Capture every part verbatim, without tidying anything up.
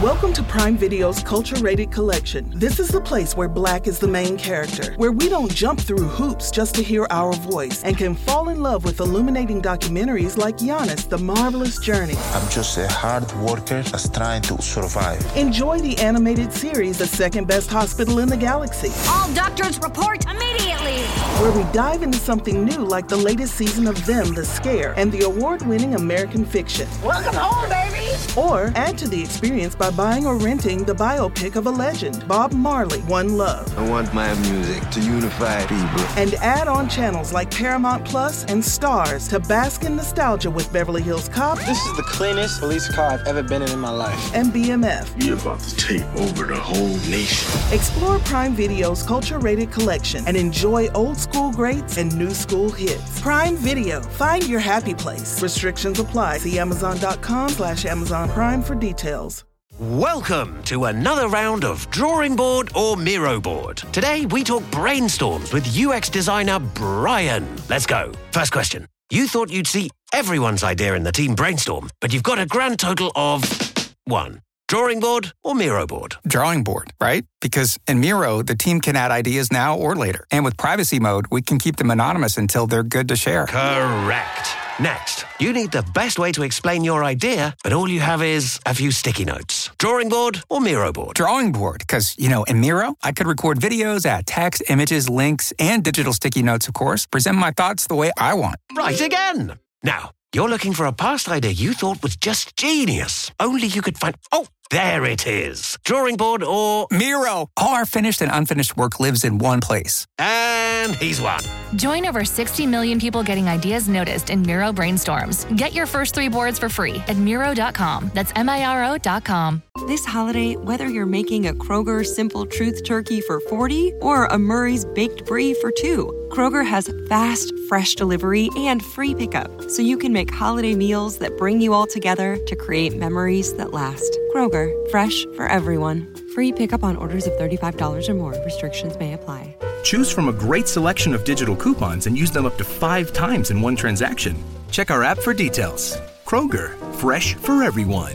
Welcome to Prime Video's Culture-Rated Collection. This is the place where Black is the main character, where we don't jump through hoops just to hear our voice, and can fall in love with illuminating documentaries like Giannis, The Marvelous Journey. I'm just a hard worker that's trying to survive. Enjoy the animated series, The Second Best Hospital in the Galaxy. All doctors report immediately! Where we dive into something new like the latest season of Them, The Scare, and the award-winning American Fiction. Welcome home, baby! Or add to the experience by buying or renting the biopic of a legend, Bob Marley, One Love. I want my music to unify people. And add on channels like Paramount Plus and Stars to bask in nostalgia with Beverly Hills Cop. This is the cleanest police car I've ever been in in my life. And B M F. We're about to take over the whole nation. Explore Prime Video's Culture-Rated Collection and enjoy old school greats and new school hits. Prime Video. Find your happy place. Restrictions apply. See Amazon.com slash Amazon Prime for details. Welcome to another round of Drawing Board or Miro Board. Today we talk brainstorms with U X designer Brian. Let's go. First question. You thought you'd see everyone's idea in the team brainstorm, but you've got a grand total of one. Drawing board or Miro board? Drawing board, right? Because in Miro, the team can add ideas now or later. And with privacy mode, we can keep them anonymous until they're good to share. Correct. Next, you need the best way to explain your idea, but all you have is a few sticky notes. Drawing board or Miro board? Drawing board, because, you know, in Miro, I could record videos, add text, images, links, and digital sticky notes, of course, present my thoughts the way I want. Right again. Now, you're looking for a past idea you thought was just genius. Only you could find... Oh, there it is. Drawing board or... Miro. All our finished and unfinished work lives in one place. And he's won. Join over sixty million people getting ideas noticed in Miro Brainstorms. Get your first three boards for free at Miro dot com. That's M I R O dot com. This holiday, whether you're making a Kroger Simple Truth turkey for forty or a Murray's Baked Brie for two, Kroger has fast, fresh delivery and free pickup, so you can make holiday meals that bring you all together to create memories that last. Kroger, fresh for everyone. Free pickup on orders of thirty-five dollars or more. Restrictions may apply. Choose from a great selection of digital coupons and use them up to five times in one transaction. Check our app for details. Kroger, fresh for everyone.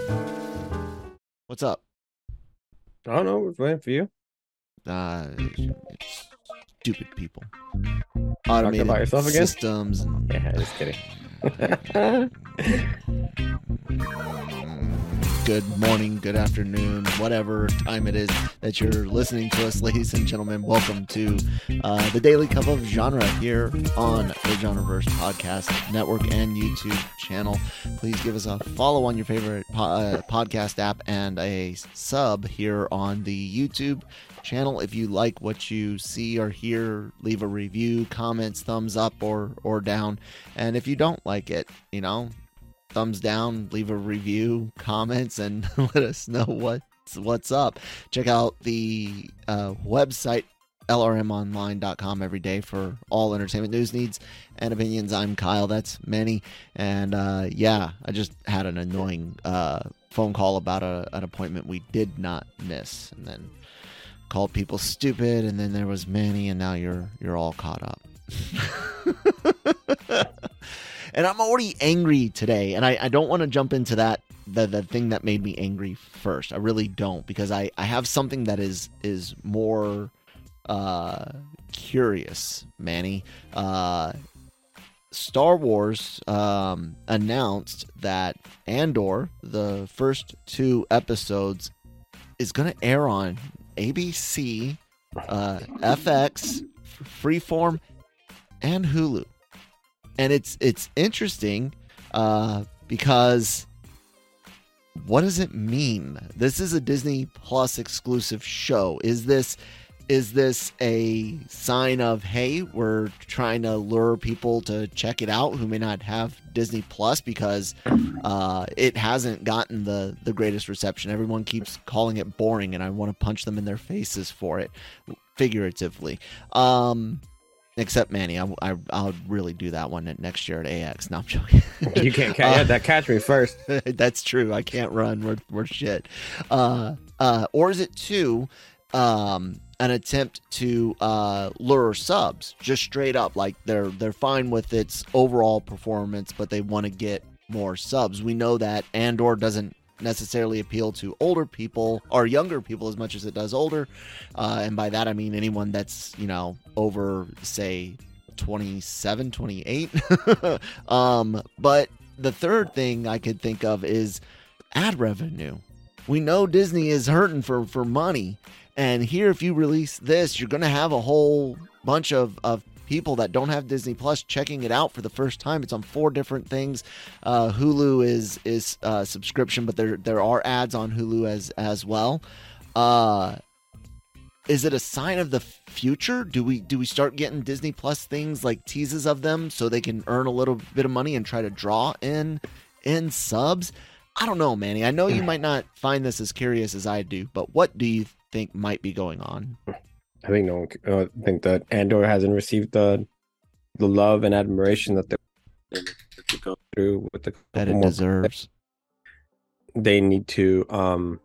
What's up? I don't know. We're waiting for you. Uh, it's stupid people. Talking about yourself again? Systems. And... Yeah, just kidding. Good morning, good afternoon, whatever time it is that you're listening to us, ladies and gentlemen. Welcome to uh, the Daily Cup of Genre here on the Genreverse Podcast Network and YouTube channel. Please give us a follow on your favorite po- uh, podcast app and a sub here on the YouTube channel. If you like what you see or hear, leave a review, comments, thumbs up or or down. And if you don't like it, you know, thumbs down, leave a review, comments, and let us know what's what's up. Check out the uh, website L R M online dot com every day for all entertainment news needs and opinions. I'm Kyle, that's Manny, and uh, yeah, I just had an annoying uh, phone call about a, an appointment we did not miss, and then called people stupid, and then there was Manny, and now you're you're all caught up. And I'm already angry today, and I, I don't want to jump into that, the, the thing that made me angry first. I really don't, because I, I have something that is is more uh, curious, Manny. Uh, Star Wars um, announced that Andor, the first two episodes, is going to air on A B C, uh, F X, Freeform, and Hulu. And it's it's interesting uh, because what does it mean? This is a Disney Plus exclusive show. Is this is this a sign of, hey, we're trying to lure people to check it out who may not have Disney Plus because uh, it hasn't gotten the, the greatest reception? Everyone keeps calling it boring, and I want to punch them in their faces for it, figuratively. Um Except Manny, I, I, I'll really do that one next year at A X. No, I'm joking. You can't catch uh, that. Catch me first. That's true. I can't run. We're we're shit. Uh, uh, or is it two? Um, an attempt to uh, lure subs, just straight up, like they're they're fine with its overall performance, but they want to get more subs. We know that Andor doesn't necessarily appeal to older people or younger people as much as it does older. Uh, and by that, I mean anyone that's, you know, over, say, twenty-seven, twenty-eight. um, but the third thing I could think of is ad revenue. We know Disney is hurting for, for money. And here, if you release this, you're going to have a whole bunch of, of people that don't have Disney Plus checking it out for the first time. It's on four different things. Uh, Hulu is is uh, subscription, but there there are ads on Hulu as as well. Uh, is it a sign of the future? Do we do we start getting Disney Plus things like teases of them so they can earn a little bit of money and try to draw in in subs? I don't know, Manny. I know you might not find this as curious as I do, but what do you think might be going on? I think no one. Uh, I think that Andor hasn't received the the love and admiration that they to go through with the that it deserves. They need to. Um,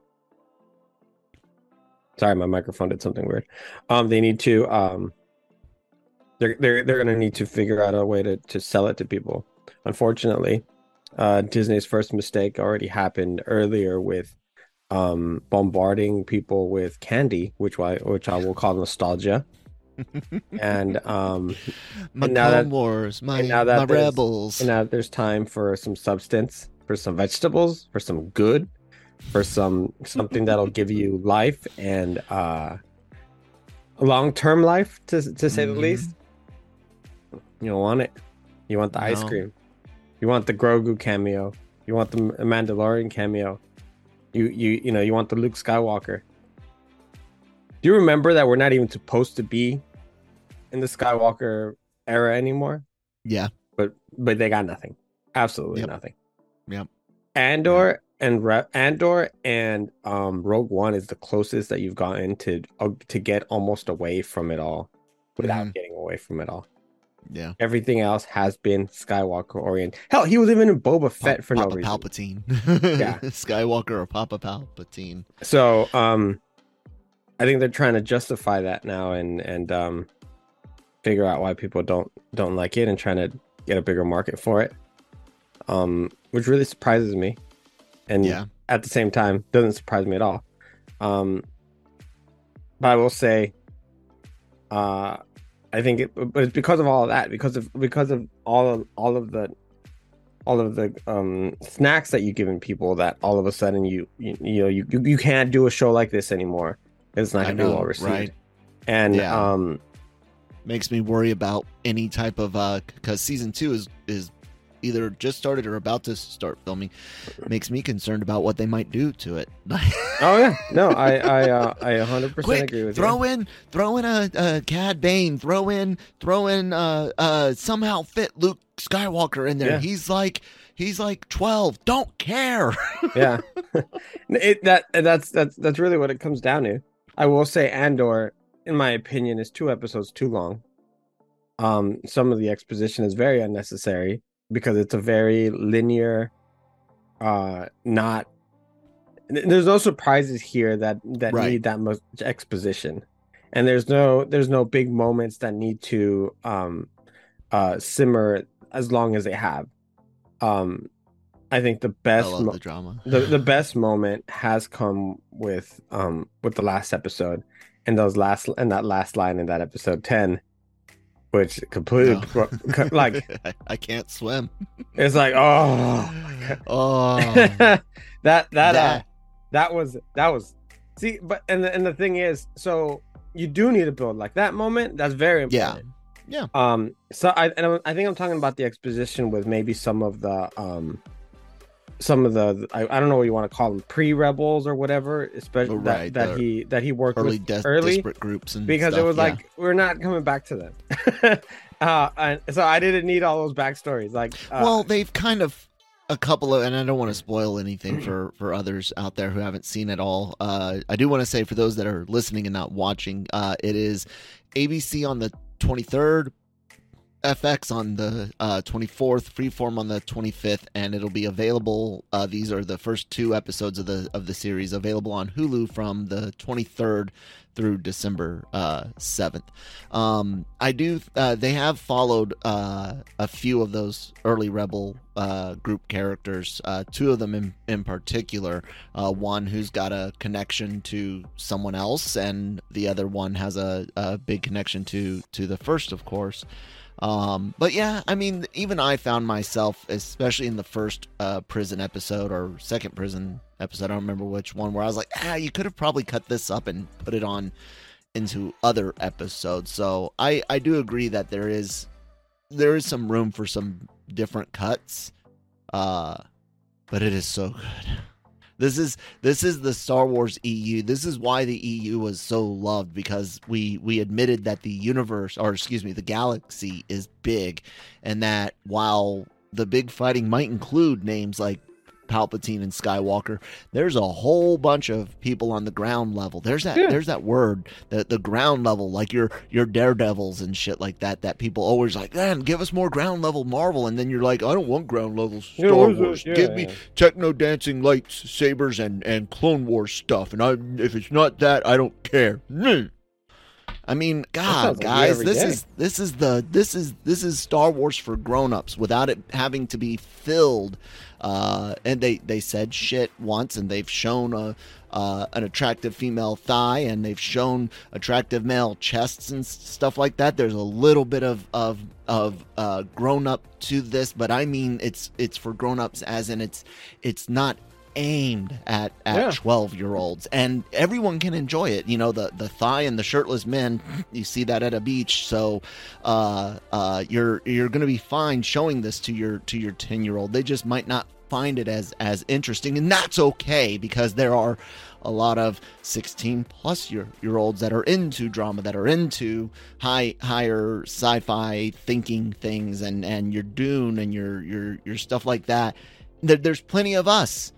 sorry, my microphone did something weird. Um, they need to. Um, they're they're they're gonna need to figure out a way to to sell it to people. Unfortunately, uh, Disney's first mistake already happened earlier with. Um, bombarding people with candy, which I which I will call nostalgia, and um, my and now that, Wars, my, now that my rebels, and now there's time for some substance, for some vegetables, for some good, for some something that'll give you life and uh, long term life, to to say mm-hmm. the least. You don't want it. You want the no. ice cream. You want the Grogu cameo. You want the Mandalorian cameo. You you you know you want the Luke Skywalker. Do you remember that we're not even supposed to be in the Skywalker era anymore? Yeah, but but they got nothing, absolutely yep. nothing. Yep. Andor yep. and Re- Andor and um, Rogue One is the closest that you've gotten to uh, to get almost away from it all, without mm-hmm. getting away from it all. Yeah. Everything else has been Skywalker oriented. Hell, he was even in Boba Fett pa- for Papa no reason. Palpatine. Yeah. Skywalker or Papa Palpatine. So, um, I think they're trying to justify that now and and um, figure out why people don't don't like it and trying to get a bigger market for it. Um, which really surprises me, and yeah. at the same time doesn't surprise me at all. Um, but I will say, uh. I think it, but it's because of all of that, because of because of all of all of the all of the um, snacks that you've given people, that all of a sudden you you, you know you, you can't do a show like this anymore. It's not going to be well received, right? And yeah. um, makes me worry about any type of uh, because season two is is either just started or about to start filming. Makes me concerned about what they might do to it. Oh yeah, no, I I uh, I one hundred percent Quick, agree with throw you. in throw in a, a Cad Bane, throw in throw in uh uh somehow fit Luke Skywalker in there. Yeah. He's like he's like twelve. Don't care. Yeah, it that that's that's that's really what it comes down to. I will say Andor, in my opinion, is two episodes too long. Um, some of the exposition is very unnecessary, because it's a very linear, uh, not. There's no surprises here that that right. need that much exposition, and there's no there's no big moments that need to um, uh, simmer as long as they have. Um, I think the best I love mo- the drama. the the best moment has come with um with the last episode, and those last and that last line in that episode ten. Which completely no. like I, I can't swim. It's like oh, oh that that that, uh, that that was that was see, but and the, and the thing is, so you do need to build like that moment. That's very important. Yeah, yeah. Um. So I and I think I'm talking about the exposition with maybe some of the um, some of the I, I don't know what you want to call them, pre-rebels or whatever, especially right, that, that he that he worked early with des- early disparate groups and because stuff, it was yeah. like we're not coming back to them. uh, and so I didn't need all those backstories. Like, uh, well, they've kind of a couple of, and I don't want to spoil anything for for others out there who haven't seen it all. Uh, I do want to say for those that are listening and not watching, uh, it is A B C on the twenty-third. F X on the uh, twenty-fourth, Freeform on the twenty-fifth, and it'll be available. Uh, these are the first two episodes of the of the series available on Hulu from the twenty-third through December uh, seventh. Um, I do. Uh, they have followed uh, a few of those early Rebel uh, group characters. Uh, two of them in in particular. Uh, one who's got a connection to someone else, and the other one has a, a big connection to to the first, of course. Um, but yeah, I mean, even I found myself, especially in the first uh, prison episode or second prison episode, I don't remember which one, where I was like, ah, you could have probably cut this up and put it on into other episodes. So I, I do agree that there is there is some room for some different cuts, uh, but it is so good. This is this is the Star Wars E U. This is why the E U was so loved, because we we admitted that the universe, or excuse me, the galaxy is big, and that while the big fighting might include names like Palpatine and Skywalker, there's a whole bunch of people on the ground level. There's that yeah. there's that word, the the ground level, like your your Daredevils and shit like that, that people always like, man, give us more ground level Marvel, and then you're like, I don't want ground level Star yeah, Wars. Yeah, give yeah. me techno dancing lightsabers and and Clone Wars stuff, and I if it's not that, I don't care. I mean, God, guys, like this day. is this is the this is this is Star Wars for grown-ups without it having to be filled. Uh, and they, they said shit once, and they've shown a uh, an attractive female thigh, and they've shown attractive male chests and stuff like that. There's a little bit of of of uh, grown up to this, but I mean, it's it's for grown-ups, as in it's it's not aimed at at twelve year olds, and everyone can enjoy it. You know, the the thigh and the shirtless men, you see that at a beach, so uh uh you're you're gonna be fine showing this to your to your ten year old. They just might not find it as as interesting, and that's okay, because there are a lot of sixteen plus year year olds that are into drama, that are into high higher sci-fi thinking things, and and your Dune and your your your stuff like that. There, there's plenty of us.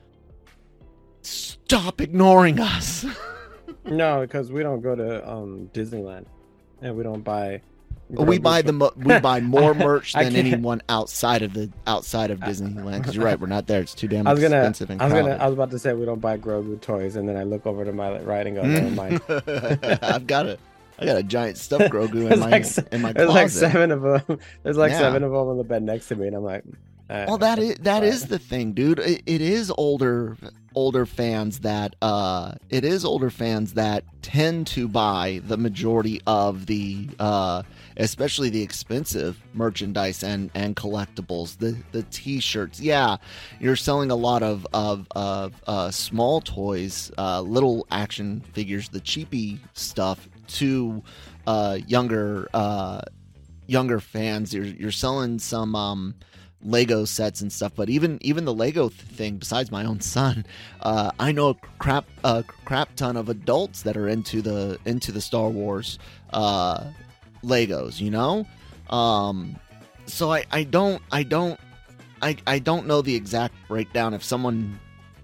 Stop ignoring us. No, because we don't go to um, Disneyland, and we don't buy. We buy the mo- we buy more merch than anyone outside of the outside of Disneyland. Because you're right, we're not there. It's too damn I was gonna, expensive. And I was gonna. I was about to say we don't buy Grogu toys, and then I look over to my right and go, never mind. I've got a, I got a giant stuffed Grogu in my like, in my there's closet. like seven of them. There's like yeah. seven of them on the bed next to me, and I'm like. Uh, well, that is that is the thing, dude. It, it is older older fans that uh, it is older fans that tend to buy the majority of the, uh, especially the expensive merchandise and, and collectibles, the the T-shirts. Yeah, you're selling a lot of of of uh, small toys, uh, little action figures, the cheapy stuff to uh, younger uh, younger fans. You're you're selling some. Um, Lego sets and stuff, but even even the Lego thing, besides my own son, uh, I know a crap a crap ton of adults that are into the into the Star Wars uh, Legos, you know. Um, so I, I don't I don't I, I don't know the exact breakdown. If someone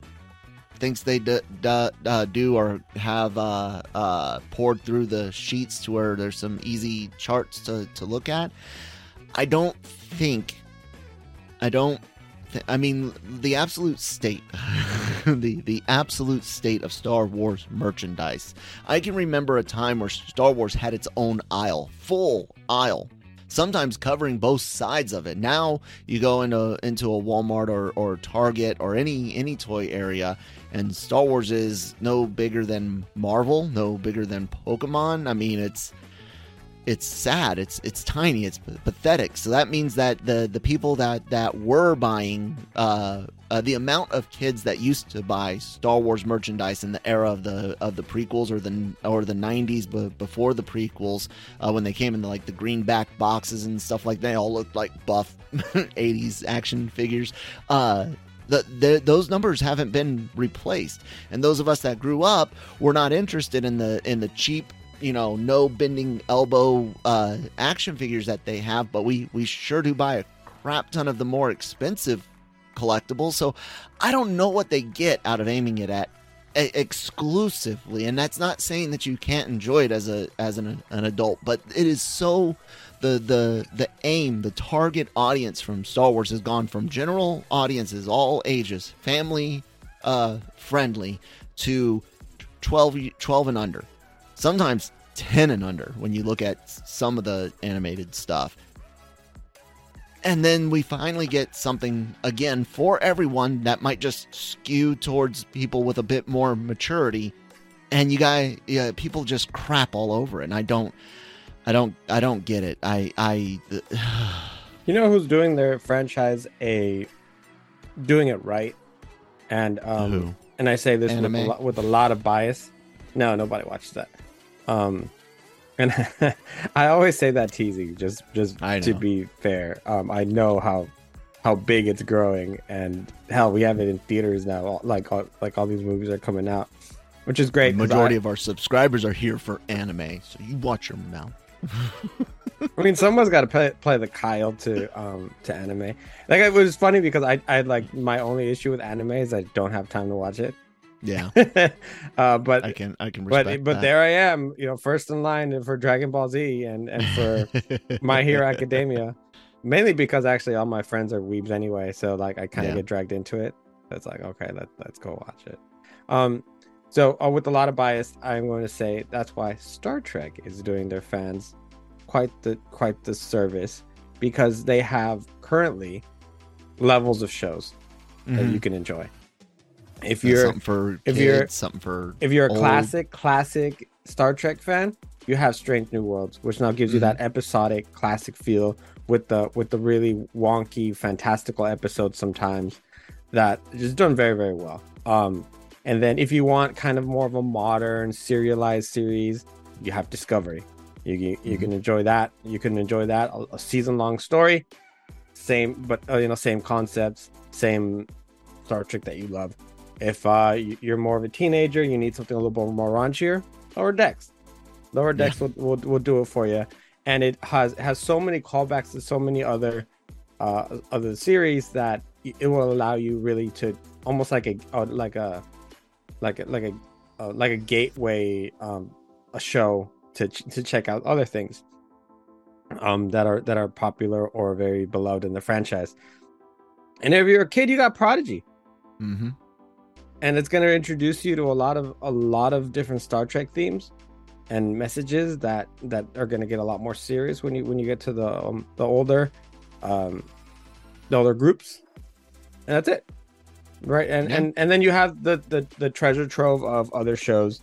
thinks they d- d- uh, do or have uh, uh, poured through the sheets to where there's some easy charts to, to look at, I don't think. I don't, th- I mean, the absolute state, the, the absolute state of Star Wars merchandise. I can remember a time where Star Wars had its own aisle, full aisle, sometimes covering both sides of it. Now you go into into a Walmart or, or Target or any, any toy area, and Star Wars is no bigger than Marvel, no bigger than Pokemon. I mean, it's, It's sad. It's it's tiny. It's pathetic. So that means that the, the people that, that were buying uh, uh, the amount of kids that used to buy Star Wars merchandise in the era of the of the prequels or the or the nineties, but before the prequels, uh, when they came in the, like the greenback boxes and stuff like that, they all looked like buff eighties action figures. Uh, The, the, those numbers haven't been replaced, and those of us that grew up were not interested in the in the cheap, you know, no bending elbow uh, action figures that they have, but we, we sure do buy a crap ton of the more expensive collectibles. So I don't know what they get out of aiming it at a- exclusively, and that's not saying that you can't enjoy it as a as an, an adult, but it is so the the the aim, the target audience from Star Wars has gone from general audiences, all ages, family uh, friendly, to twelve, twelve and under, sometimes ten and under when you look at some of the animated stuff. And then we finally get something, again, for everyone that might just skew towards people with a bit more maturity. And you guys, yeah, people just crap all over it. And I don't, I don't, I don't get it. I, I, you know who's doing their franchise a, doing it right? And, um, Who? and I say this with Anime? a, lot, with a lot of bias. No, nobody watches that. Um, And I always say that teasing, just just to be fair. Um, I know how how big it's growing, and hell, we have it in theaters now. All, like all, like all these movies are coming out, which is great. The majority I, of our subscribers are here for anime, so you watch your mouth. I mean, someone's got to play play the Kyle to um to anime. Like, it was funny because I I like my only issue with anime is I don't have time to watch it. Yeah, uh, but I can I can respect but but that. there I am, you know, first in line for Dragon Ball Z and and for My Hero Academia, mainly because actually all my friends are weebs anyway, so like I kind of Yeah. get dragged into it. It's like, okay, let let's go watch it. Um, so uh, with a lot of bias, I'm going to say that's why Star Trek is doing their fans quite the quite the service, because they have currently levels of shows that Mhm. you can enjoy. If That's you're something for if kids, you're something for if you're a old. classic classic Star Trek fan, you have Strange New Worlds, which now gives you that episodic classic feel with the with the really wonky fantastical episodes sometimes that just done very very well. Um, and then if you want kind of more of a modern serialized series, you have Discovery. You you, you Mhm. can enjoy that. You can enjoy that a, a season long story, same but uh, you know same concepts, same Star Trek that you love. If uh, you- you're more of a teenager, you need something a little bit more raunchier, Lower Decks. Lower Decks will, will will do it for you, and it has has so many callbacks to so many other uh, other series that it will allow you really to almost like a uh, like a like a like a uh, like a gateway um, a show to ch- to check out other things um, that are that are popular or very beloved in the franchise. And if you're a kid, you got Prodigy. Mm-hmm. And it's going to introduce you to a lot of a lot of different Star Trek themes and messages that that are going to get a lot more serious when you when you get to the um, the older um the older groups. And that's it, right? And Yeah. and and then you have the the the treasure trove of other shows,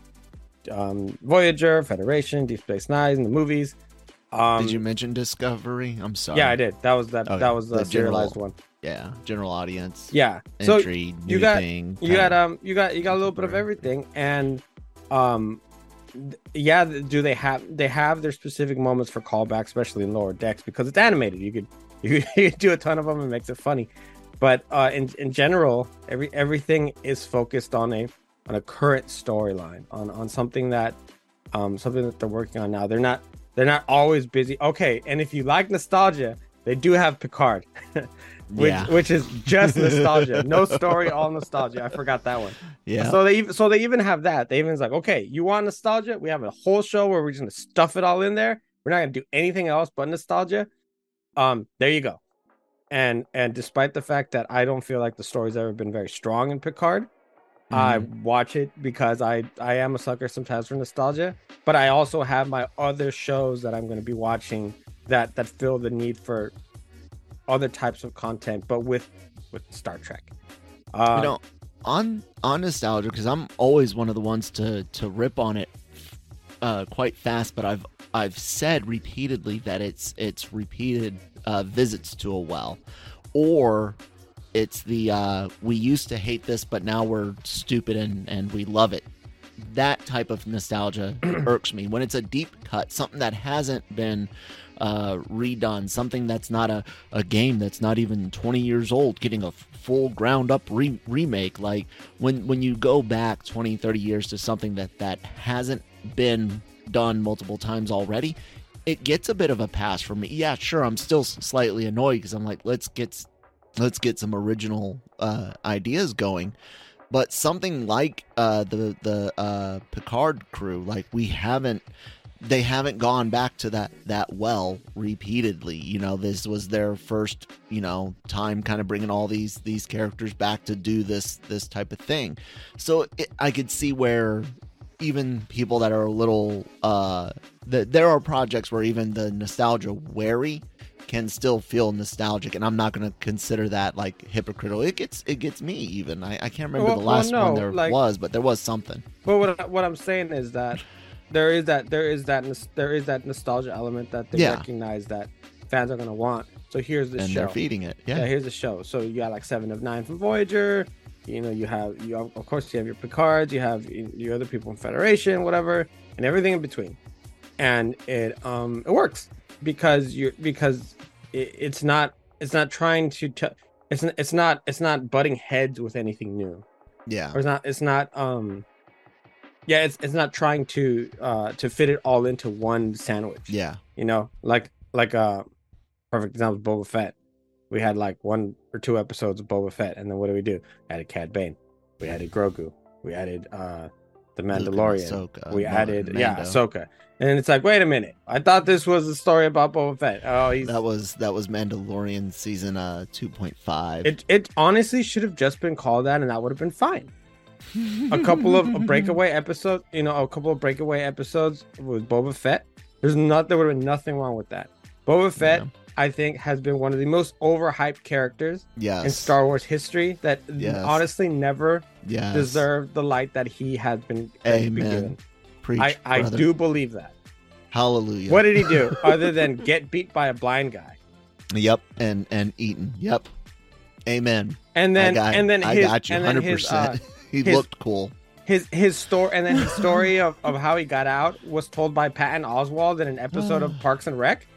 um Voyager, Federation, Deep Space Nine, the movies. Um Did you mention Discovery? I'm sorry. yeah, I did. That was that Okay, that was the, the general- serialized one. Yeah, general audience. Yeah. Entry, you new got thing, you got kinda um you got you got a little bit of everything, and um th- yeah, th- do they have they have their specific moments for callback, especially in Lower Decks, because it's animated. You could you could, you could do a ton of them and makes it funny. But uh in in general, every everything is focused on a on a current storyline, on on something that um something that they're working on now. They're not they're not always busy. Okay, and if you like nostalgia, they do have Picard. which Yeah. which is just nostalgia, no story, all nostalgia. I forgot that one. Yeah. So they even so they even have that. They even like, okay, you want nostalgia? We have a whole show where we're just gonna stuff it all in there. We're not gonna do anything else but nostalgia. Um, there you go. And and despite the fact that I don't feel like the story's ever been very strong in Picard, I watch it because I I am a sucker sometimes for nostalgia. But I also have my other shows that I'm gonna be watching that that feel the need for other types of content, but with with Star Trek. Uh, you know, on on nostalgia, because I'm always one of the ones to to rip on it uh, quite fast, but I've I've said repeatedly that it's it's repeated uh, visits to a well, or it's the uh, we used to hate this, but now we're stupid and and we love it. That type of nostalgia irks me when it's a deep cut, something that hasn't been uh, redone, something that's not a, a game that's not even twenty years old, getting a full ground up re- remake. Like when, when you go back twenty, thirty years to something that, that hasn't been done multiple times already, it gets a bit of a pass for me. Yeah, sure. I'm still slightly annoyed because I'm like, let's get, let's get some original uh, ideas going. But something like uh, the the uh, Picard crew, like we haven't, they haven't gone back to that that well repeatedly. You know, this was their first, you know, time kind of bringing all these these characters back to do this this type of thing. So it, I could see where even people that are a little, uh, that there are projects where even the nostalgia wary can still feel nostalgic, and I'm not going to consider that like hypocritical. It gets it gets me even. I, I can't remember well, the last well, no, one there like, was, but there was something. But what I- what I'm saying is that there is that there is that nos- there is that nostalgia element that they Yeah. recognize that fans are going to want. So here's the And show. they're feeding it. Yeah. here's the show. So you got like Seven of Nine from Voyager. You know, you have you have, of course you have your Picards, you have your other people in Federation, whatever, and everything in between. And it um it works because you're because it, it's not it's not trying to t- it's n- it's not it's not butting heads with anything new. Yeah. Or it's not it's not um yeah, it's it's not trying to uh to fit it all into one sandwich. Yeah. You know, like like uh perfect example, Boba Fett. We had like one or two episodes of Boba Fett, and then what do we do? We added Cad Bane, we added Grogu, we added uh the Mandalorian, Ahsoka, we Mo- added yeah Mando. Ahsoka, and it's like, wait a minute, I thought this was a story about Boba Fett. Oh, he's That was that was Mandalorian season uh two point five. it. It honestly should have just been called that, and that would have been fine. A couple of breakaway episodes, you know, a couple of breakaway episodes with Boba Fett. There's not there would have been nothing wrong with that. Boba Fett, Yeah. I think, has been one of the most overhyped characters Yes. in Star Wars history that Yes. honestly never Yes. deserved the light that he has been, been Amen. given. Preach, I, I brother. do believe that. Hallelujah. What did he do other than get beat by a blind guy? Yep, and and Eaton. Yep. Amen. And then I got, and then I his got you and then hundred his, uh, percent. He his- looked cool. His his story and then his story of, of how he got out was told by Patton Oswalt in an episode of Parks and Rec.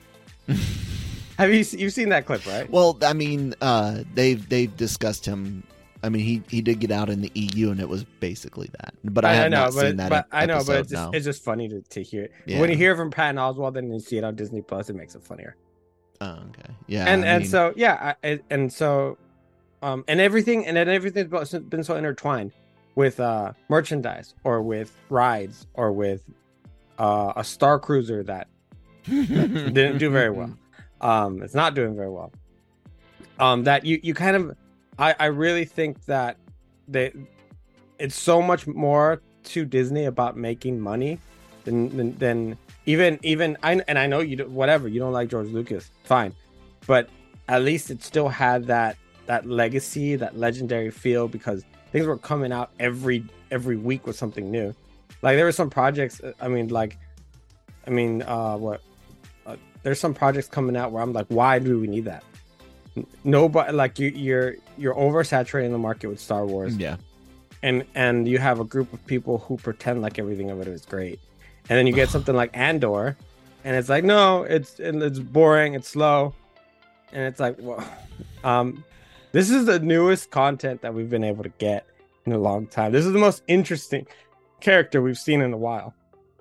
Have you you've seen that clip, right? Well, I mean, uh, they've they've discussed him. I mean, he, he did get out in the E U, and it was basically that. But I, have know, not but, seen that. but ep- I know, but episode, it's just, no. it's just funny to, to hear it. Yeah. When you hear it from Patton Oswalt and you see it on Disney Plus, it makes it funnier. Oh, okay. Yeah. and I and mean, so yeah, I, and so, um, and everything and then everything's been so intertwined with uh merchandise or with rides or with uh, a Star Cruiser that didn't do very well. Um, it's not doing very well. Um, that you you kind of, I I really think that they, it's so much more to Disney about making money than than, than even even I and I know you do, whatever you don't like George Lucas, fine, but at least it still had that that legacy, that legendary feel because things were coming out every every week with something new. Like there were some projects. I mean, like, I mean, uh, what? Uh, there's some projects coming out where I'm like, why do we need that? Nobody, like you, you're you're oversaturating the market with Star Wars. Yeah. And and you have a group of people who pretend like everything of it is great, and then you get something like Andor, and it's like, no, it's it's boring, it's slow, and it's like, well, um, this is the newest content that we've been able to get in a long time. This is the most interesting character we've seen in a while.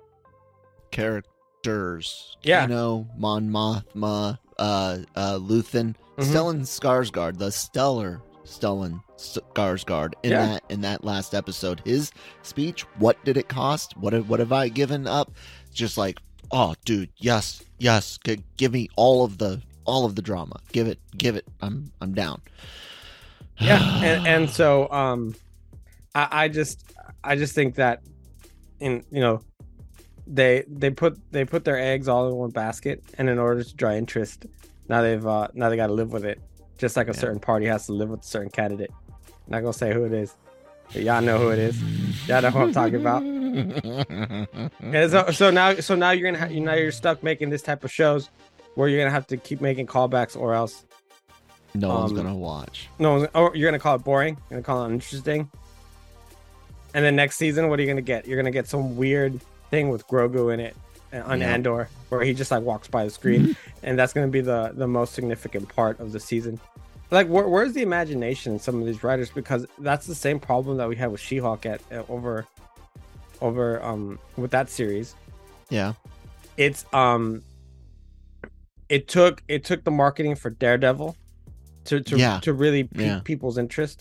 Characters. Yeah. Kano, Mon Mothma, uh, uh, Luthen, Mhm. Stellan Skarsgård, the stellar Stellan Skarsgård in Yeah. that in that last episode. His speech, what did it cost? What have, what have I given up? Just like, oh, dude, yes, yes, g- give me all of the all of the drama. Give it, give it. I'm I'm down. Yeah, and and so um, I, I just I just think that in you know they they put they put their eggs all in one basket, and in order to draw interest, now they've uh, now they got to live with it, just like a Yeah. certain party has to live with a certain candidate. Not gonna say who it is, but y'all know who it is. Y'all know who I'm talking about. And so so now so now you're gonna ha- you now you're stuck making this type of shows where you're gonna have to keep making callbacks or else. No one's Um, gonna watch. No, or you're gonna call it boring. You're gonna call it uninteresting. And then next season, what are you gonna get? You're gonna get some weird thing with Grogu in it uh, on Yeah. Andor, where he just like walks by the screen, and that's gonna be the the most significant part of the season. Like, where, where's the imagination in some of these writers? Because that's the same problem that we had with She-Hulk at uh, over over um with that series. Yeah. It's um, it took it took the marketing for Daredevil to to Yeah. to really pique Yeah. people's interest.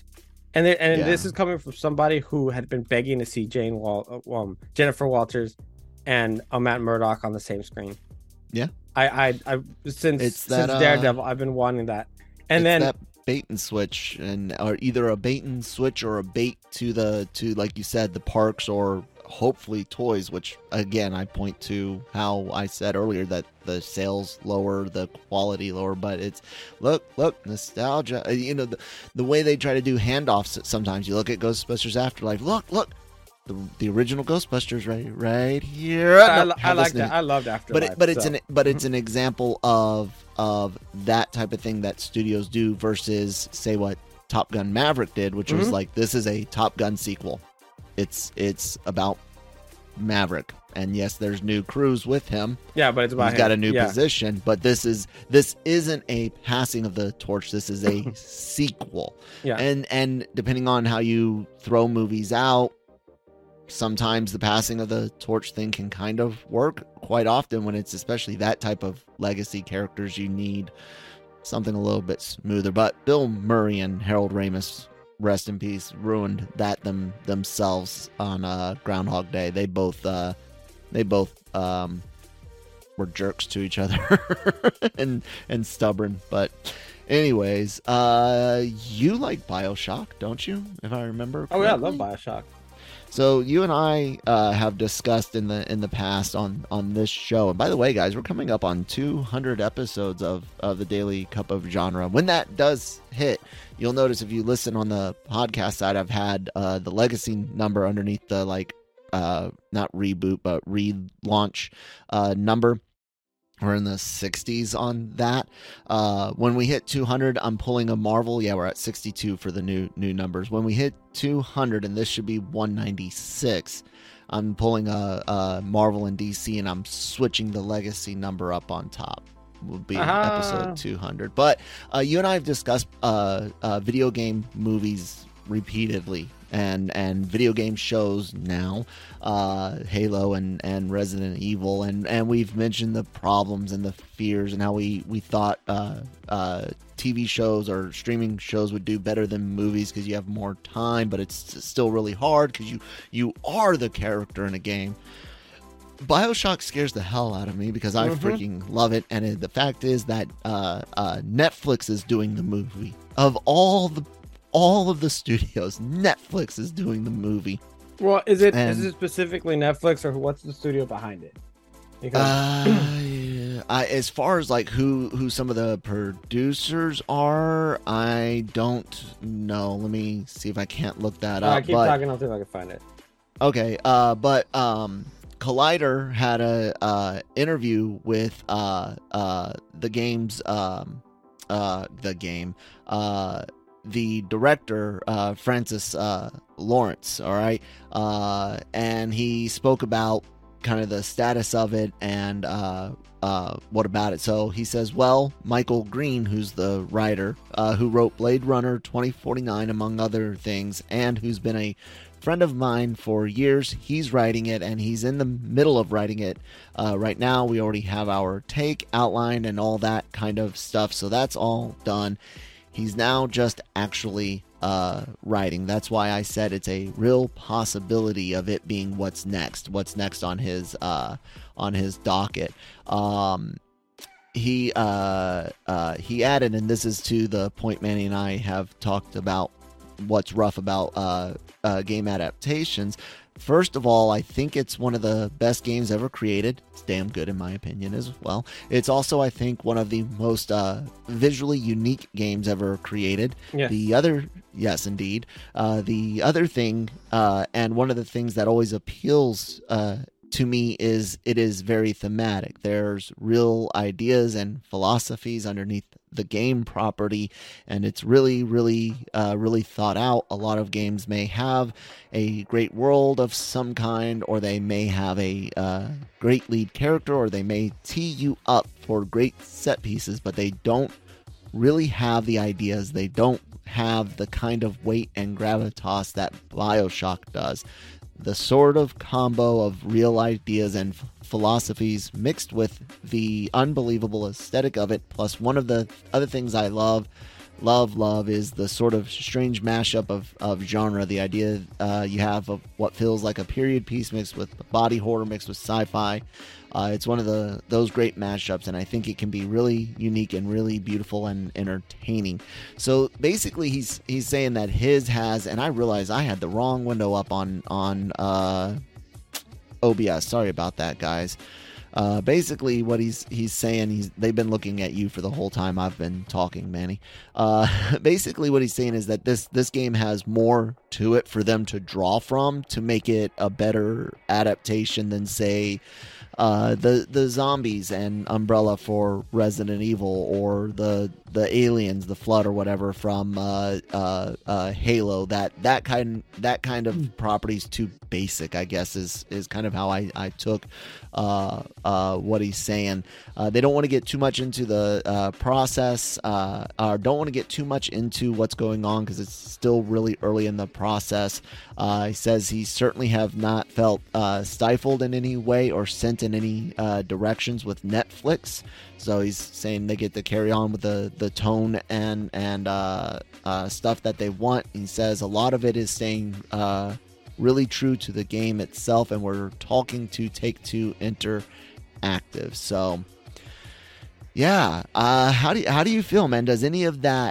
And there, and Yeah. this is coming from somebody who had been begging to see Jane Wal, um, Jennifer Walters, and uh, Matt Murdock on the same screen. Yeah. I, I, I since It's that, since Daredevil, I've been wanting that. And it's then that bait and switch, and or either a bait and switch or a bait to the to like you said, the parks or hopefully toys. Which again, I point to how I said earlier that the sales lower, the quality lower, but it's look, look, nostalgia. You know the the way they try to do handoffs. Sometimes you look at Ghostbusters Afterlife. Look, look. The, the original Ghostbusters right right here. I, No, I have like this in that. it. I loved Afterlife. But it, but it's so. an but it's an example of of that type of thing that studios do versus say what Top Gun Maverick did, which was Mhm. like this is a Top Gun sequel. It's it's about Maverick, and yes, there's new crews with him. Yeah, but it's about He's got a him. new Yeah. position, but this is this isn't a passing of the torch. This is a sequel. Yeah. And and depending on how you throw movies out, sometimes the passing of the torch thing can kind of work. Quite often when it's especially that type of legacy characters, you need something a little bit smoother. But Bill Murray and Harold Ramis, rest in peace, ruined that them themselves on uh, Groundhog Day. They both uh, they both um, were jerks to each other and and stubborn. But anyways, uh, you like BioShock, don't you? If I remember Oh yeah, I love correctly? BioShock. So you and I uh, have discussed in the in the past on, on this show, and by the way, guys, we're coming up on two hundred episodes of, of the Daily Cup of Genre. When that does hit, you'll notice if you listen on the podcast side, I've had uh, the legacy number underneath the like uh, not reboot but relaunch uh, number. We're in the sixties on that. Uh, when we hit two hundred, I'm pulling a Marvel. Yeah, we're at sixty-two for the new new numbers. When we hit two hundred, and this should be one ninety-six, I'm pulling a, a Marvel and D C, and I'm switching the legacy number up on top. Will be Uh-huh. episode two hundred. But uh, you and I have discussed uh, uh, video game movies repeatedly. And and video game shows now, uh, Halo and, and Resident Evil, and, and we've mentioned the problems and the fears and how we we thought uh, uh, T V shows or streaming shows would do better than movies because you have more time, but it's still really hard because you you are the character in a game. BioShock scares the hell out of me because I Mhm. freaking love it, and it, the fact is that uh, uh, Netflix is doing the movie of all the. All of the studios, Netflix is doing the movie. Well, is it And- is it specifically Netflix or what's the studio behind it? Because Uh, I, as far as like who who some of the producers are, I don't know. Let me see if I can't look that I up. keep but, talking. I'll see if I can find it. Okay, uh, but um, Collider had a uh, interview with uh, uh, the game's um, uh, the game. Uh, the director, uh, Francis uh, Lawrence, all right? Uh, and he spoke about kind of the status of it and uh, uh, what about it. So he says, well, Michael Green, who's the writer, uh, who wrote Blade Runner twenty forty-nine, among other things, and who's been a friend of mine for years, he's writing it, and he's in the middle of writing it uh, right now. We already have our take outlined and all that kind of stuff, so that's all done. He's now just actually uh, writing. That's why I said it's a real possibility of it being what's next. What's next on his uh, on his docket. Um, he uh, uh, he added, and this is to the point Manny and I have talked about. What's rough about uh, uh, game adaptations? First of all, I think it's one of the best games ever created. It's damn good in my opinion as well. It's also, I think, one of the most uh, visually unique games ever created. Yes. The other, yes, indeed. Uh, the other thing, uh, and one of the things that always appeals uh, to me is it is very thematic. There's real ideas and philosophies underneath the game property, and it's really, really, uh, really thought out. A lot of games may have a great world of some kind, or they may have a uh, great lead character, or they may tee you up for great set pieces, but they don't really have the ideas. They don't have the kind of weight and gravitas that BioShock does. The sort of combo of real ideas and f- philosophies mixed with the unbelievable aesthetic of it, plus one of the other things I love Love, Love is the sort of strange mashup of, of genre. The idea uh, you have of what feels like a period piece mixed with body horror mixed with sci-fi. Uh, it's one of the those great mashups, and I think it can be really unique and really beautiful and entertaining. So basically, he's he's saying that his has, and I realize I had the wrong window up on on uh, O B S. Sorry about that, guys. Uh, basically, what he's he's saying, he's they've been looking at you for the whole time I've been talking, Manny. Uh, basically, what he's saying is that this this game has more to it for them to draw from to make it a better adaptation than, say, uh, the the zombies and Umbrella for Resident Evil, or the the aliens, the Flood or whatever from uh, uh, uh, Halo. That that kind that kind of property's too basic, I guess, is is kind of how I I took uh, uh, what he's saying. Uh, they don't want to get too much into the uh, process, uh, or don't want to get too much into what's going on because it's still really early in the process. Uh, he says he certainly have not felt uh, stifled in any way or sent in any uh, directions with Netflix. So he's saying they get to carry on with the, the tone and and uh, uh, stuff that they want. He says a lot of it is staying uh, really true to the game itself, and we're talking to Take-Two Interactive. So yeah, uh, how do you, how do you feel, man? Does any of that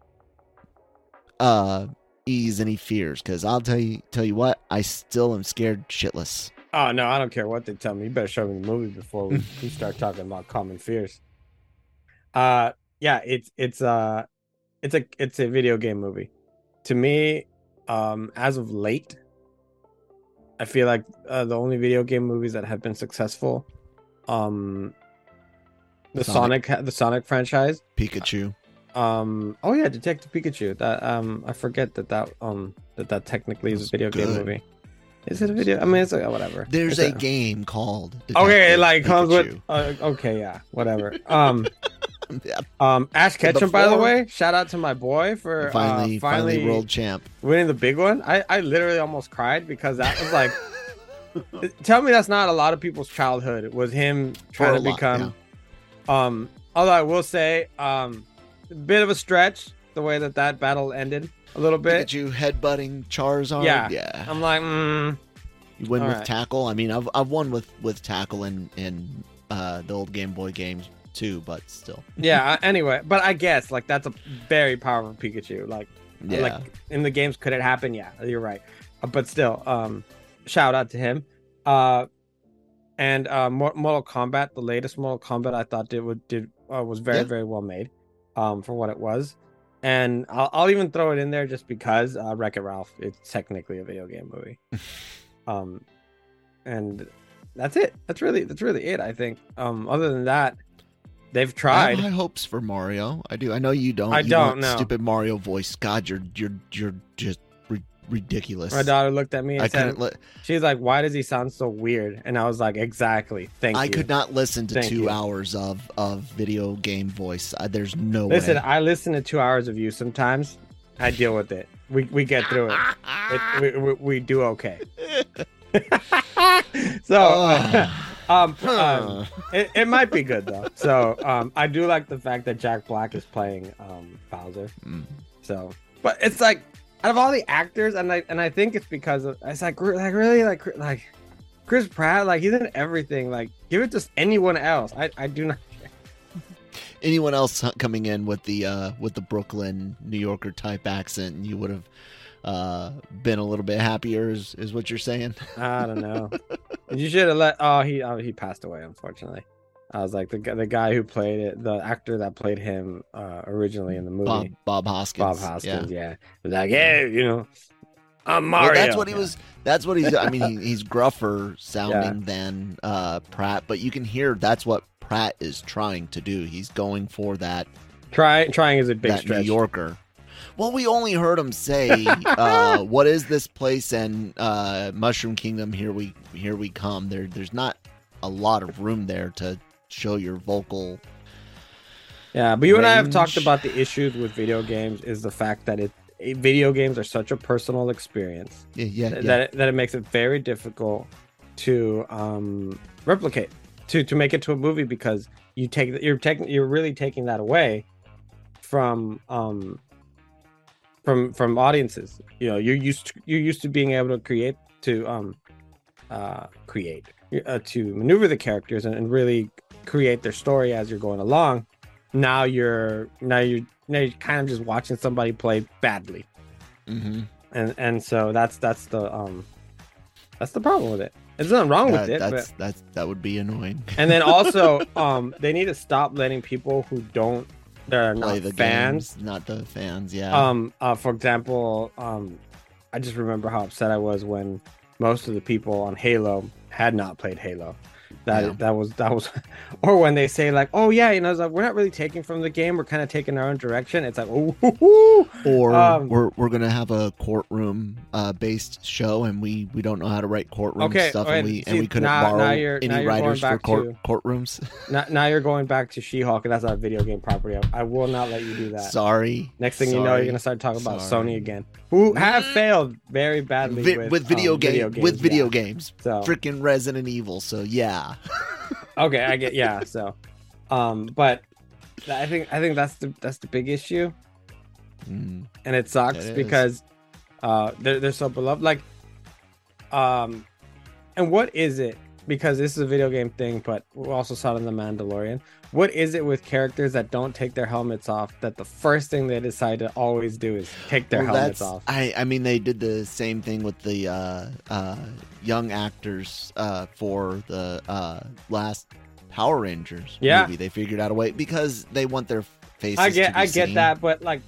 uh, ease any fears? Because I'll tell you tell you what, I still am scared shitless. Oh, no, I don't care what they tell me. You better show me the movie before we, we start talking about common fears. Uh, yeah, it's it's uh it's a it's a video game movie. To me, um, as of late, I feel like uh, the only video game movies that have been successful, um, the Sonic, Sonic the Sonic franchise, Pikachu. Um, oh yeah, Detective Pikachu. That um, I forget that that um that that technically is a video good. game movie. Is it a video? I mean, it's like, whatever. There's it's a, a game called Detective okay, it like comes with uh, okay, yeah, whatever. Um, yeah. um, Ash Ketchum, by the way, shout out to my boy for finally, uh, finally, finally world champ, winning the big one. I, I literally almost cried because that was like, tell me that's not a lot of people's childhood. It was him trying to lot, become. Yeah. Um, although I will say, um, a bit of a stretch the way that that battle ended. A little bit. Pikachu headbutting Charizard. Yeah, yeah. I'm like, mm, you win with right. tackle. I mean, I've I've won with, with tackle in in uh, the old Game Boy games too, but still. Yeah. Anyway, but I guess like that's a very powerful Pikachu. Like, yeah. like in the games, could it happen? Yeah, you're right. Uh, but still, um, shout out to him. Uh, and uh, Mortal Kombat, the latest Mortal Kombat, I thought did would did uh, was very yeah. very well made, um, for what it was. And I'll, I'll even throw it in there just because uh, Wreck-It Ralph, it's technically a video game movie. um, and that's it. That's really that's really it, I think. Um, other than that, they've tried. I have high hopes for Mario. I do. I know you don't. I you don't know. Stupid Mario voice. God, you're you're you're just ri- ridiculous. My daughter looked at me and I said, let... she's like, "Why does he sound so weird?" And I was like, "Exactly. Thank I you." I could not listen to Thank two you. hours of, of video game voice. Uh, there's no Listen, way. I listen to two hours of you sometimes. I deal with it. We we get through it. it we, we we do okay. so, uh, um, um it, it might be good though. So, um, I do like the fact that Jack Black is playing um Bowser. Mm. So, but it's like out of all the actors, and I and I think it's because of it's like like really like like Chris Pratt, like he's in everything. Like give it to anyone else. I I do not. Anyone else coming in with the uh, with the Brooklyn New Yorker type accent, and you would have uh, been a little bit happier, is, is what you're saying? I don't know. You should have let. Oh, he oh, he passed away, unfortunately. I was like the the guy who played it, the actor that played him uh, originally in the movie, Bob, Bob Hoskins. Bob Hoskins, yeah. yeah. Like, yeah, you know, I'm Mario. Well, that's what he yeah. was. That's what he's. I mean, he, he's gruffer sounding yeah. than uh, Pratt, but you can hear that's what Pratt is trying to do. He's going for that. Try trying is a big that stretch. New Yorker. Well, we only heard him say, uh, "What is this place?" and uh, Mushroom Kingdom. Here we here we come. There, there's not a lot of room there to show your vocal. Yeah, but you range. and I have talked about the issues with video games. Is the fact that it video games are such a personal experience. Yeah, yeah, that yeah. It, that it makes it very difficult to um, replicate. To, to make it to a movie because you take you're taking you're really taking that away from um from from audiences. You know, you're used to, you're used to being able to create to um uh create uh, to maneuver the characters and, and really create their story as you're going along. Now you're now you're now you're kind of just watching somebody play badly. Mm-hmm. And and so that's that's the um that's the problem with it. There's nothing wrong that, with it. That's but... that's that would be annoying. And then also, um, they need to stop letting people who don't that are Play not the fans, games, not the fans. Yeah. Um, uh, for example, um, I just remember how upset I was when most of the people on Halo had not played Halo. That Yeah. that was that was, or when they say like, oh yeah, you know, it's like we're not really taking from the game, we're kind of taking our own direction. It's like, oh, or um, we're we're gonna have a courtroom uh, based show, and we, we don't know how to write courtroom Okay, stuff, okay, and we see, and we couldn't now- borrow now you're- now any you're going writers for back court to- courtrooms. now, now you're going back to She-Hulk, and that's our video game property. I, I will not let you do that. Sorry. Next thing you know, Sorry. you're gonna start talking about Sorry. Sony again, who have failed very badly Vi- with, with video um, game video games, with video yeah. games. So Freaking Resident Evil. So yeah. okay, I get yeah. So, um, but I think I think that's the that's the big issue, Mm. and it sucks It is. because uh, they're they're so beloved. Like, um, and what is it? Because this is a video game thing, but we also saw it in The Mandalorian. What is it with characters that don't take their helmets off? That the first thing they decide to always do is take their Well, helmets that's- off. I, I mean, they did the same thing with the uh, uh, young actors uh, for the uh, last Power Rangers Yeah. movie. They figured out a way because they want their faces. I get to be I get seen. that, but like,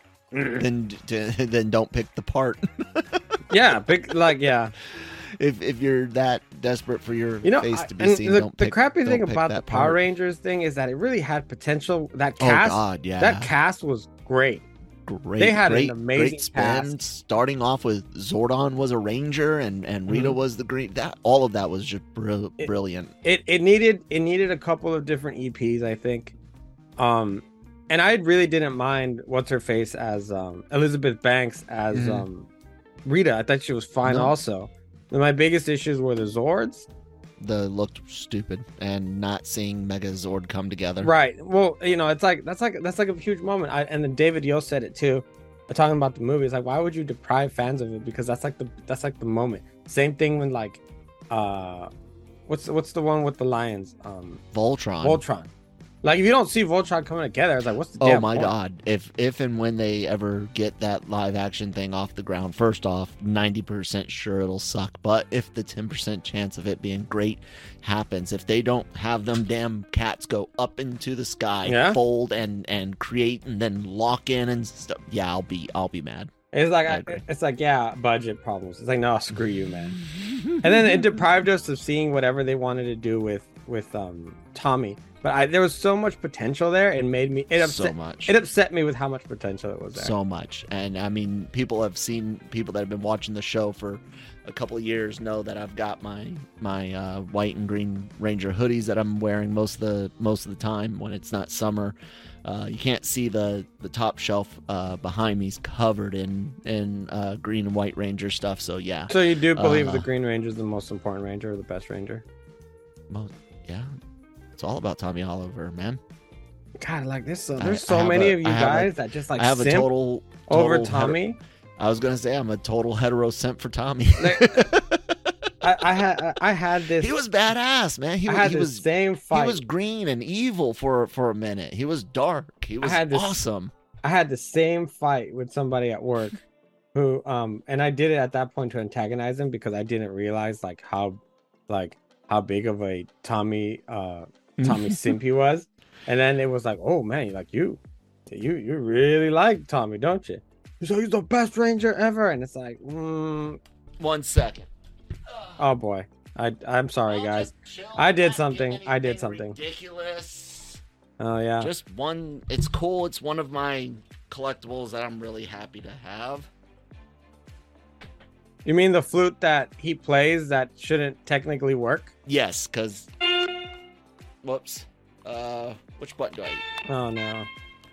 Then to, then don't pick the part. yeah, big like yeah. If if you're that desperate for your You know, face I- to be and seen, the, don't the pick, crappy don't thing pick about the that Power part. Rangers thing is that it really had potential. That Oh, cast, God, yeah. that cast was great. Great, They had great, an amazing great spin. cast. Starting off with Zordon was a ranger, and, and Rita Mhm. was the green. That all of that was just br- brilliant. It it needed it needed a couple of different E Ps, I think. Um, and I really didn't mind what's her face as um Elizabeth Banks as Mhm. um Rita. I thought she was fine No. also. And my biggest issues were the Zords. The looked stupid, and not seeing Megazord come together. Right. Well, you know, it's like that's like that's like a huge moment. I, and then David Yo said it too, uh, talking about the movie. It's like, why would you deprive fans of it? Because that's like the that's like the moment. Same thing when like, uh, what's what's the one with the lions? Um, Voltron. Voltron. Like if you don't see Voltron coming together, it's like, what's the Oh damn my point? God! If if and when they ever get that live action thing off the ground, first off, ninety percent sure it'll suck. But if the ten percent chance of it being great happens, if they don't have them damn cats go up into the sky, Yeah. fold and and create and then lock in and stuff, yeah, I'll be I'll be mad. It's like I I agree. it's like yeah, budget problems. It's like no, screw you, man. And then it deprived us of seeing whatever they wanted to do with with um Tommy. But I, there was so much potential there. It made me it So upset much. it upset me with how much potential it was there. So much. And I mean, people have seen people that have been watching the show for a couple of years know that I've got my my uh, white and green Ranger hoodies that I'm wearing most of the most of the time when it's not summer. Uh, you can't see the the top shelf uh, behind me is covered in in uh, green and white Ranger stuff. So yeah. So you do believe Uh, the Green Ranger is the most important Ranger or the best Ranger? Mo- yeah, it's all about Tommy Oliver, man. God, like there's so, I- there's I so have many a- of you I have a- guys that just like I have a simp total, over total hetero- Tommy. I was gonna say I'm a total hetero simp for Tommy. I, I had I had this. He was badass, man. He, I was- had he the was same fight. He was green and evil for for a minute. He was dark. He was I had this, awesome. I had the same fight with somebody at work, who um, and I did it at that point to antagonize him because I didn't realize like how, like how big of a Tommy uh Tommy simp he was, and then it was like, oh man, like you, you you really like Tommy, don't you? So he's the best Ranger ever, and it's like, mm, One second. oh boy, I I'm sorry guys, I did something, I did something. Ridiculous. Oh yeah. Just one. It's cool. It's one of my collectibles that I'm really happy to have. You mean the flute that he plays that shouldn't technically work? Yes, because. Whoops. Uh, which button do I hit? Oh no.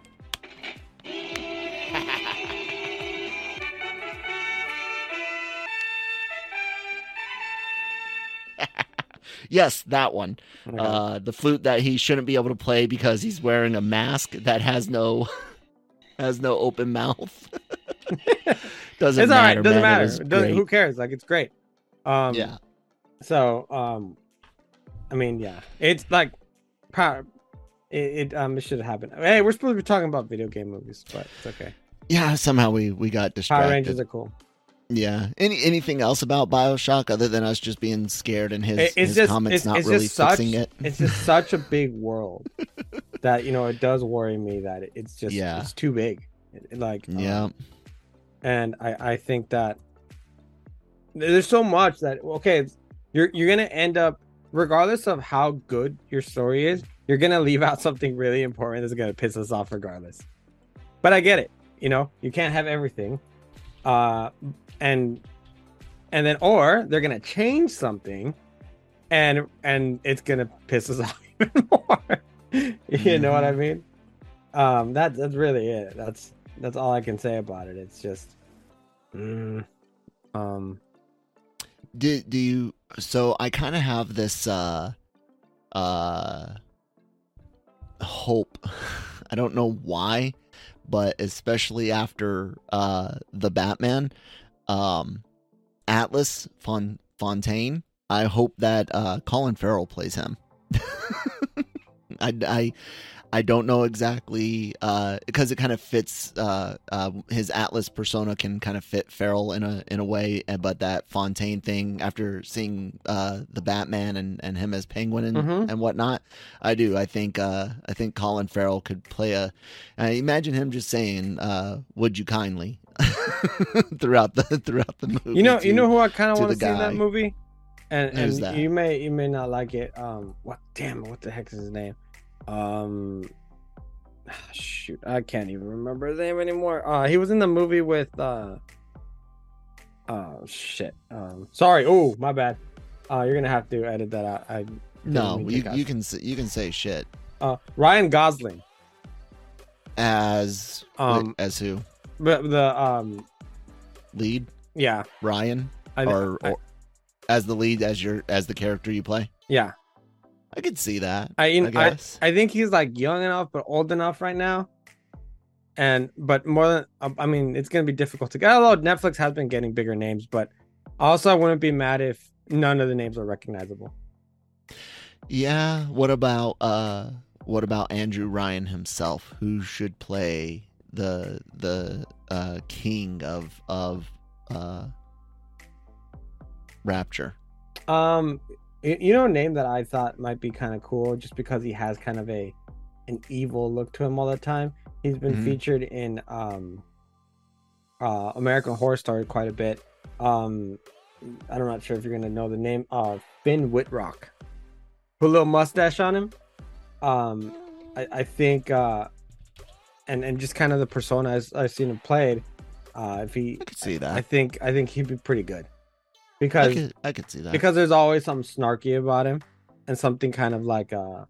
Yes, that one. Okay. Uh, the flute that he shouldn't be able to play because he's wearing a mask that has no has no open mouth. Doesn't it's matter. all right. Doesn't man. matter. It was It doesn't, great. who cares? Like, it's great. Um, yeah. So, um, I mean, yeah, it's like, power. It, it um, it should have happened. Hey, we're supposed to be talking about video game movies, but it's okay. Yeah. Somehow we we got distracted. Power Rangers are cool. Yeah. Any anything else about BioShock other than us just being scared and his, It- it's his just comments it's, not it's really just such, fixing it? It's just such a big world that, you know, it does worry me that it's just Yeah. it's too big. It- like um, Yeah. and I I think that there's so much that okay, you're you're gonna end up, regardless of how good your story is, you're gonna leave out something really important that's gonna piss us off regardless. But I get it, you know, you can't have everything, uh, and and then or they're gonna change something, and and it's gonna piss us off even more. You mm-hmm. know what I mean? Um, that that's really it. That's that's all I can say about it. It's just, mm, um. Do do you? So I kind of have this uh, uh, hope. I don't know why, but especially after uh the Batman, um, Atlas Fon- Fontaine. I hope that uh Colin Farrell plays him. I, I I don't know exactly uh because it kind of fits uh, uh his Atlas persona can kind of fit Farrell in a in a way, but that Fontaine thing after seeing uh the Batman and, and him as Penguin and, Mhm. and whatnot, I do I think uh I think Colin Farrell could play a. I imagine him just saying uh would you kindly throughout the throughout the movie. You know, to- you know who I kind of to want to the see in that guy. movie, and Who's and that? you may you may not like it. Um, what? Damn, what the heck is his name? Um, shoot, I can't even remember his name anymore. Uh, he was in the movie with uh, oh shit. Um, sorry. Oh, my bad. Uh, you're gonna have to edit that out. I didn't No, mean to you cuss. you can say, you can say shit Uh, Ryan Gosling. as Um, as who But the um, lead yeah, Ryan I- or, I- or as the lead as your as the character you play. yeah. I could see that. I, I I, guess. I think he's like young enough but old enough right now, and but more than um, I mean, it's gonna be difficult to get. Although Netflix has been getting bigger names, but also I wouldn't be mad if none of the names are recognizable. Yeah. What about uh what about Andrew Ryan himself, who should play the the uh king of of uh Rapture? Um, y- you know, a name that I thought might be kind of cool, just because he has kind of a an evil look to him all the time. He's been Mhm. featured in um, uh, American Horror Story quite a bit. Um, I'm not sure if you're gonna know the name of Finn Whitrock. Put a little mustache on him. Um, I, I think, uh, and and just kind of the persona I've, I've seen him played. Uh, if he, I could see that. I think I think he'd be pretty good. I Because could I could see that. because there's always something snarky about him, and something kind of like uh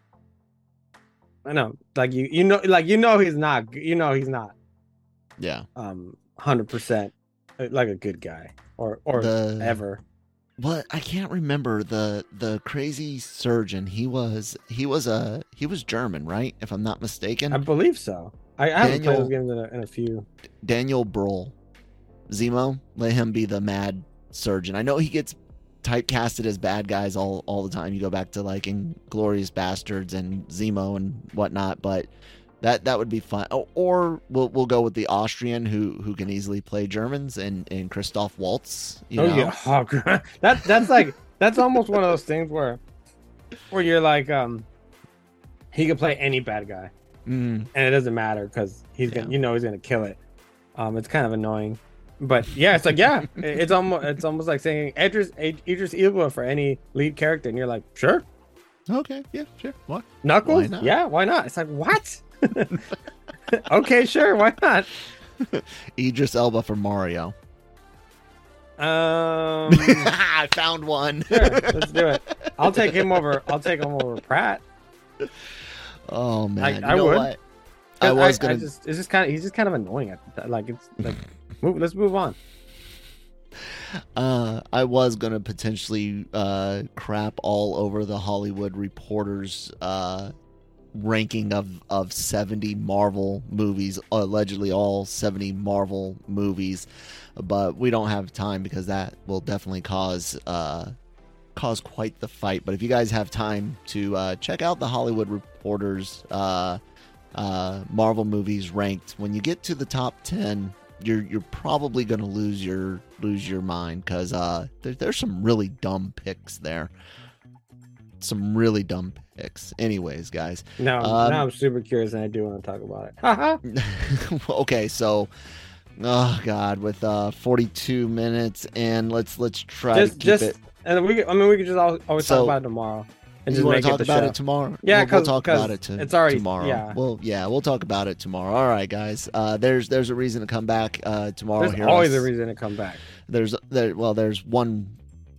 I know, like you you know like you know he's not you know he's not yeah. um one hundred percent like a good guy or or The- ever. What I can't remember the the crazy surgeon. He was he was a he was German, right? If I'm not mistaken. I believe so. I, I haven't played Daniel- those games in a, in a few. Daniel Bruhl. Zemo, let him be the mad surgeon. I know he gets typecasted as bad guys all, all the time. You go back to like Inglourious Bastards and Zemo and whatnot, but that that would be fun. Oh, or we'll we'll go with the Austrian who who can easily play Germans and, and Christoph Waltz. You Oh know? yeah, oh, God. that that's like that's almost one of those things where where you're like um he could play any bad guy. Mm. And it doesn't matter because he's gonna, you know, he's gonna kill it. Um, it's kind of annoying, but yeah, it's like yeah, it- it's almost it's almost like saying Idris Idris Elba for any lead character, and you're like, sure, Okay, yeah, sure. What? Knuckles, Why not? yeah, why not? It's like what? Okay, sure, why not? Idris Elba for Mario. Um, I found one. sure, let's do it. I'll take him over. I'll take him over Pratt. Oh man, I, you I know would. what? I was gonna. I just, it's just kind of, he's just kind of annoying at that. Like it's like, move, let's move on. Uh, I was gonna potentially uh, crap all over the Hollywood Reporters uh, ranking of, of seventy Marvel movies, allegedly all seventy Marvel movies, but we don't have time because that will definitely cause uh, cause quite the fight. But if you guys have time to uh, check out the Hollywood Reporter's uh, uh, Marvel movies ranked, when you get to the top ten, you're you're probably going to lose your lose your mind because uh, there, there's some really dumb picks there. Some really dumb picks. Anyways, guys. No, um, now I'm super curious and I do want to talk about it. Okay, so oh god, with uh forty-two minutes, and let's let's try just, to keep just, it. And we, I mean, we could just always, always So, talk about it tomorrow. And you just want make to talk it the about show. it tomorrow? Yeah, we'll, we'll talk about it to, it's already tomorrow. Yeah. Well, yeah, we'll talk about it tomorrow. All right, guys. Uh, there's there's a reason to come back uh, tomorrow. There's Hear always us. a reason to come back. There's there well, there's one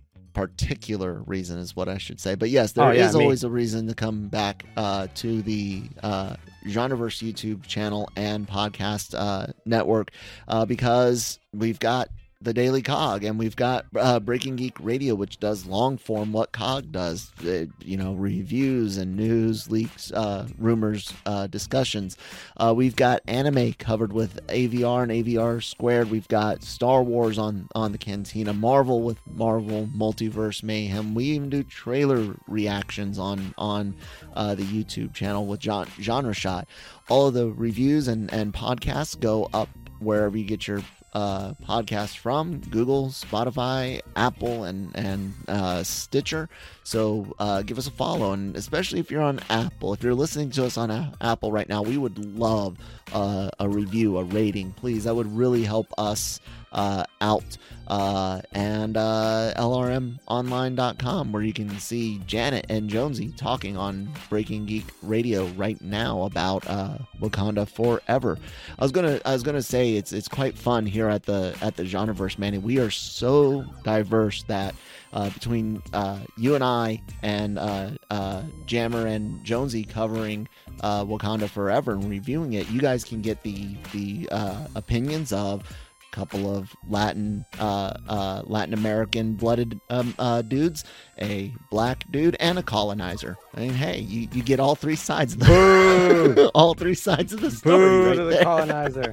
particular reason is what I should say. But yes, there Oh, yeah, is me. always a reason to come back uh, to the uh, Genreverse YouTube channel and podcast uh, network uh, because we've got the Daily Cog and we've got uh, Breaking Geek Radio, which does long form what Cog does, uh, you know, reviews and news, leaks, uh, rumors, uh, discussions. Uh, we've got anime covered with A V R and A V R Squared. We've got Star Wars on, on the Cantina, Marvel with Marvel Multiverse Mayhem. We even do trailer reactions on, on uh, the YouTube channel with John, Genre Shot. All of the reviews and, and podcasts go up wherever you get your uh podcast from: Google, Spotify, Apple, and and uh Stitcher. So uh give us a follow, and especially if you're on Apple, if you're listening to us on a- Apple right now, we would love uh, a review, a rating, please. That would really help us uh out. Uh and uh L R M online dot com, where you can see Janet and Jonesy talking on Breaking Geek Radio right now about uh Wakanda Forever. I was gonna I was gonna say it's it's quite fun here at the at the Genreverse, man. We are so diverse that uh between uh you and I and uh uh Jammer and Jonesy covering uh Wakanda Forever and reviewing it, you guys can get the the uh opinions of couple of Latin, uh, uh, Latin American blooded um, uh, dudes, a black dude, and a colonizer. I mean, hey, you, you get all three sides of the all three sides of the story. Boo right to the there. colonizer.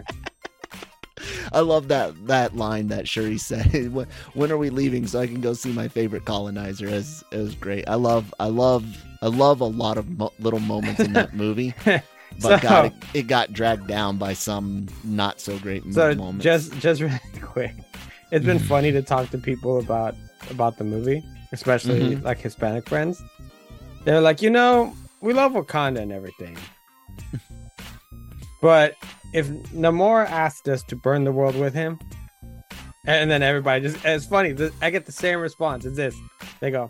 I love that that line that Shuri said. When, when are we leaving so I can go see my favorite colonizer? It was, it was great. I love I love I love a lot of mo- little moments in that movie. But So- God, it, it got dragged down by some not so great So moments. just just really quick, it's been funny to talk to people about about the movie, especially Mhm. like Hispanic friends. They're like, you know, we love Wakanda and everything, but if Namor asked us to burn the world with him, and then everybody just, it's funny. th- I get the same response. It's this. They go,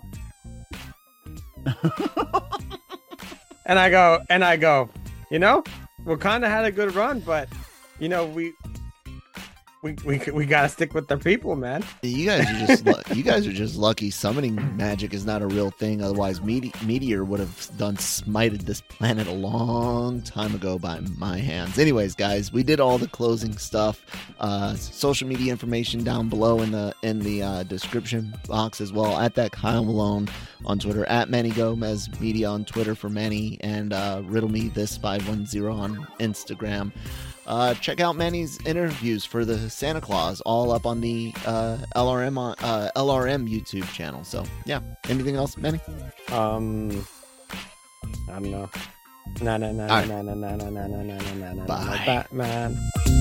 and I go, and I go. You know, Wakanda had a good run, but you know we we we we gotta stick with the people, man. You guys are just lu- you guys are just lucky. Summoning magic is not a real thing. Otherwise, Mete- Meteor would have done smited this planet a long time ago by my hands. Anyways, guys, we did all the closing stuff. Uh, social media information down below in the in the uh, description box as well. At that Kyle Malone on Twitter, at Manny Gomez Media on Twitter for Manny, and uh, Riddle Me This five one zero on Instagram. Uh, check out Manny's interviews for the Santa Claus, all up on the uh, L R M on, uh, L R M YouTube channel. So yeah, anything else, Manny? Um, I don't know. No, no, no, All right. no, no, no, no, no, no, no, no, no, no, Bye. Batman.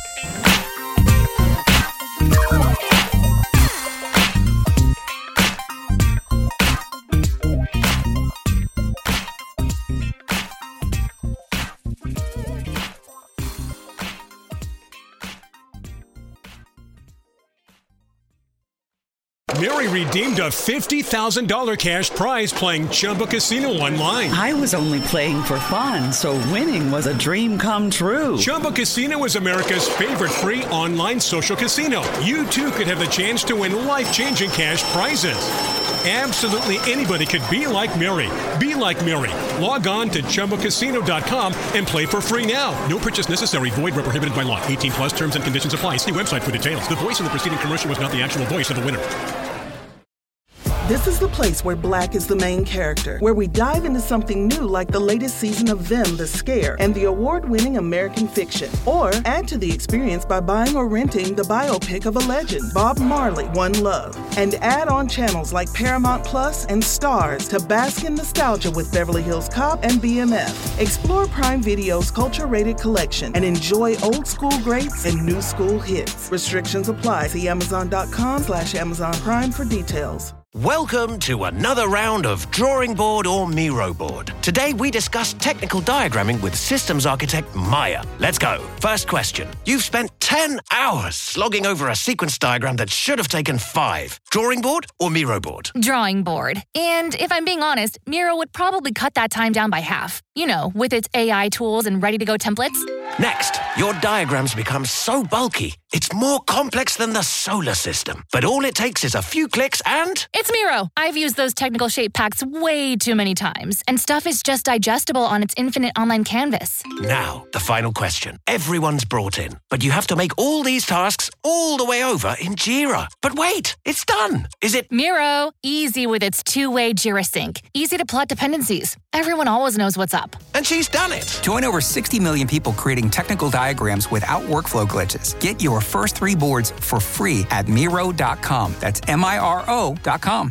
Mary redeemed a fifty thousand dollars cash prize playing Chumba Casino online. I was only playing for fun, so winning was a dream come true. Chumba Casino is America's favorite free online social casino. You too could have the chance to win life-changing cash prizes. Absolutely anybody could be like Mary. Be like Mary. Log on to Chumba Casino dot com and play for free now. No purchase necessary. Void where prohibited by law. eighteen plus terms and conditions apply. See website for details. The voice of the preceding commercial was not the actual voice of the winner. This is the place where Black is the main character, where we dive into something new like the latest season of Them, The Scare, and the award-winning American Fiction. Or add to the experience by buying or renting the biopic of a legend, Bob Marley, One Love. And add on channels like Paramount Plus and Stars to bask in nostalgia with Beverly Hills Cop and B M F. Explore Prime Video's culture-rated collection and enjoy old school greats and new school hits. Restrictions apply. See Amazon.com slash Amazon Prime for details. Welcome to another round of Drawing Board or Miro Board. Today we discuss technical diagramming with systems architect Maya. Let's go. First question. You've spent ten hours slogging over a sequence diagram that should have taken five. Drawing board or Miro board? Drawing board. And if I'm being honest, Miro would probably cut that time down by half. You know, with its A I tools and ready-to-go templates. Next, your diagrams become so bulky, it's more complex than the solar system. But all it takes is a few clicks and... It's Miro. I've used those technical shape packs way too many times, and stuff is just digestible on its infinite online canvas. Now, the final question. Everyone's brought in, but you have to make all these tasks all the way over in Jira. But wait, it's done. Is it... Miro. Easy with its two-way Jira sync. Easy to plot dependencies. Everyone always knows what's up. And she's done it. Join over sixty million people creating technical diagrams without workflow glitches. Get your first three boards for free at Miro dot com. That's M I R O dot com.